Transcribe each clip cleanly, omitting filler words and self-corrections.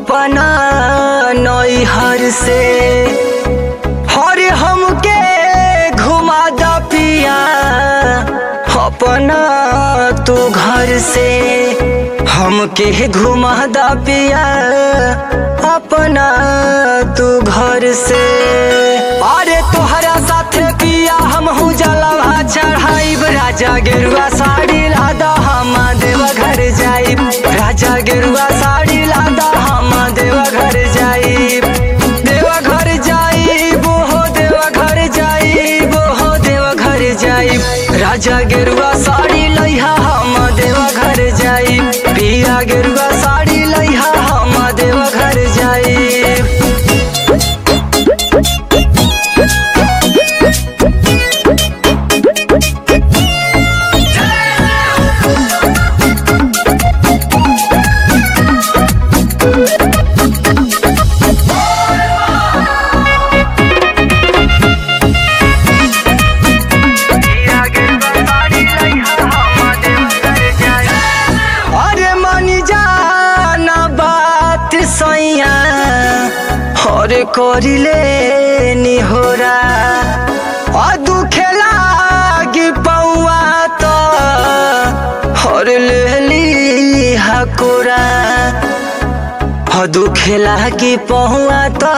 अपना नैहर से हर हमके घुमा द पिया अपना तू घर से हमके घुमा द पिया अपना तू घर से। अरे तोहरा साथे पिया हमहू जलवा चढ़ाइब राजा गेरुआ साड़ी लादा हम देवा घर जाइब राजा गेरुआ साड़ी लादा हम देवा घर जाइब देवा घर जाइब हो देवा घर जाइब हो देवा घर जाइब राजा गेरुआ साड़ी लइहा हम देवा घर जाइब पिया गेरुआ साड़ी लइहा हम देवा घर जाइब। और करिले निहोरा और दुखे लागी पौआ तो और लेली हकोरा और दुखे लागी पौआ तो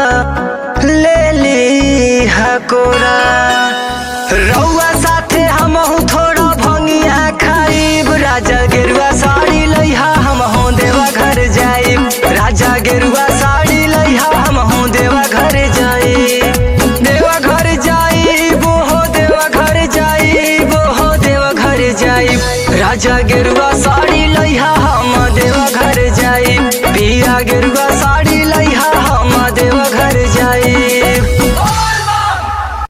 लेली हकोरा। रउआ साथे हमहू थोड़ा भंगिया खाइब राजा गेरुआ साड़ी लइहा हमहू देवा घर जाइब राजा गेरुआ साड़ी लइहा हमहू देवा घर जाइब देवा घर जाइब हो देवा घर जाइब हो देवा घर जाइब राजा गेरुआ साड़ी लइहा हम देवा घर जाइब पिया गेरुआ साड़ी लइहा हम देवा घर जाइब।